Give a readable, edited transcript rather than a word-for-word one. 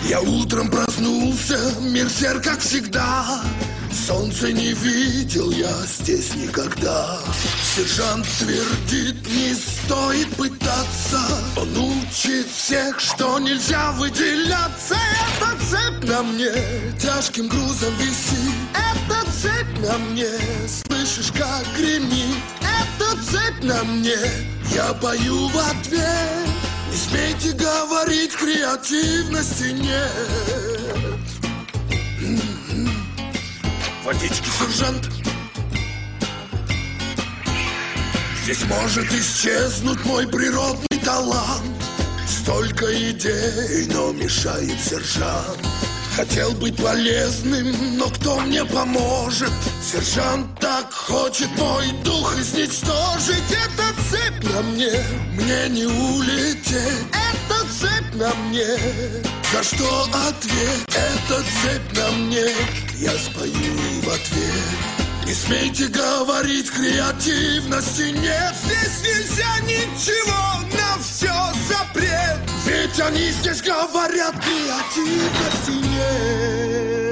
Я утром проснулся, мир серый, как всегда. Солнца не видел я здесь никогда. Сержант твердит, не стоит пытаться. Он учит всех, что нельзя выделяться. Эта цепь на мне тяжким грузом висит. Эта цепь на мне, слышишь, как гремит. Эта цепь на мне, я пою в ответ. Не смейте говорить, креативности нет. Водички, сержант. Здесь может исчезнуть мой природный талант. Столько идей, но мешает сержант. Хотел быть полезным, но кто мне поможет? Сержант так хочет мой дух изничтожить. Эта цепь на мне не улететь. Эта цепь на мне, за что ответ? Эта цепь на мне, я спою в ответ. Не смейте говорить, креативности нет. Здесь нельзя ничего, на все запрет. Ведь они здесь говорят, креативность